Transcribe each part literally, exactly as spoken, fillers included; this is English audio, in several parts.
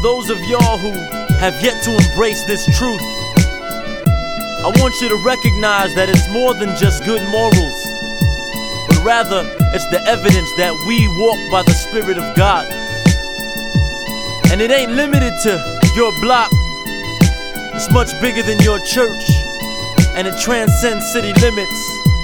those of y'all who have yet to embrace this truth, I want you to recognize that it's more than just good morals, but rather it's the evidence that we walk by the Spirit of God. And it ain't limited to your block, it's much bigger than your church, and it transcends city limits.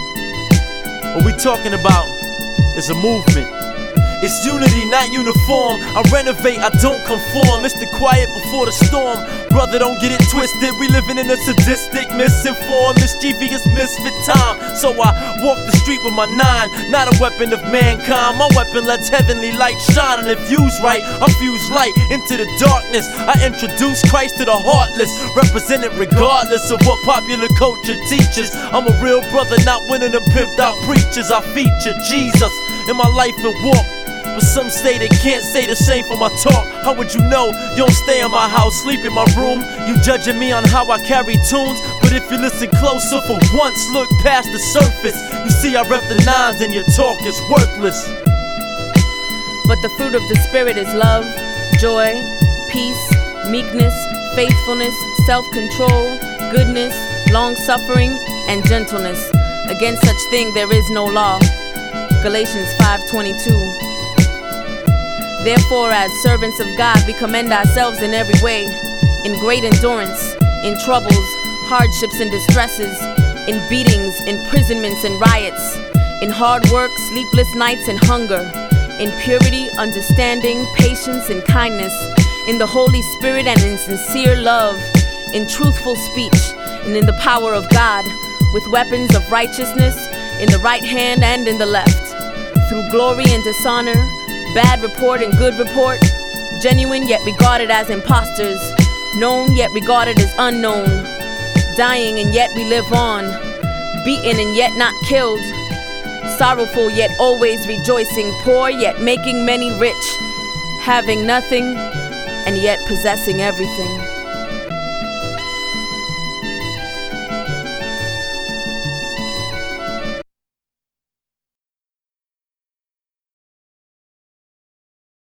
What we talking about is a movement. It's unity, not uniform. I renovate, I don't conform. It's the quiet before the storm. Brother, don't get it twisted. We living in a sadistic, misinformed, mischievous, misfit time. So I walk the street with my nine, not a weapon of mankind. My weapon lets heavenly light shine, and if used right, I fuse light into the darkness. I introduce Christ to the heartless, represented regardless of what popular culture teaches. I'm a real brother, not one of them pimped out preachers. I feature Jesus in my life and walk, but some say they can't say the same for my talk. How would you know? You don't stay in my house, sleep in my room. You judging me on how I carry tunes, but if you listen closer for once, look past the surface, you see I rep the nines and your talk is worthless. But the fruit of the Spirit is love, joy, peace, meekness, faithfulness, self-control, goodness, long-suffering, and gentleness. Against such thing there is no law. Galatians five twenty-two. Therefore, as servants of God, we commend ourselves in every way, in great endurance, in troubles, hardships and distresses, in beatings, imprisonments and riots, in hard work, sleepless nights and hunger, in purity, understanding, patience and kindness, in the Holy Spirit and in sincere love, in truthful speech and in the power of God, with weapons of righteousness in the right hand and in the left, through glory and dishonor, bad report and good report, genuine yet regarded as impostors, known yet regarded as unknown, dying and yet we live on, beaten and yet not killed, sorrowful yet always rejoicing, poor yet making many rich, having nothing and yet possessing everything.